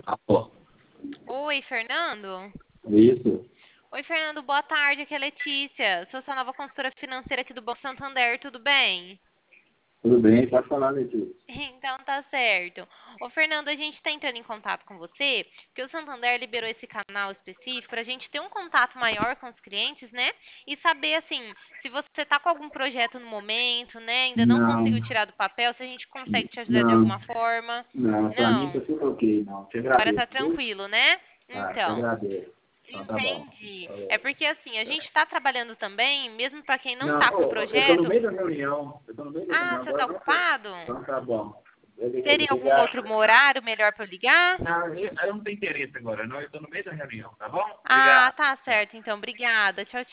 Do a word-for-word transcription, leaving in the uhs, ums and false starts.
Alô, Oi, Fernando. isso, Oi, Fernando, boa tarde. Aqui é a Letícia. Sou sua nova consultora financeira aqui do Banco Santander. Tudo bem? tudo bem? Pode falar, Letícia. Então tá certo. Ô, Fernando, a gente está entrando em contato com você, porque o Santander liberou esse canal específico para a gente ter um contato maior com os clientes, né? E saber, assim, se você está com algum projeto no momento, né? Ainda não Não, conseguiu tirar do papel, se a gente consegue te ajudar de não, alguma forma. não, pra mim tá Não. tudo ok, não. Te Agora tá agradeço, viu? tranquilo, né? Tá, te Então. agradeço. Então tá bom. Entendi. É Falou. porque assim, a gente está trabalhando também, mesmo para quem não Não, está com ô, ô, eu tô no projeto. meio da reunião, eu tô no meio da Ah, reunião, você agora está não sei. ocupado? Então tá bom. Beleza, Teria algum outro obrigado. horário melhor para eu ligar? Não, eu, eu não tenho interesse agora, não, eu tô no meio da reunião, tá bom? Ah, Obrigado. tá certo, então. Obrigada. Tchau,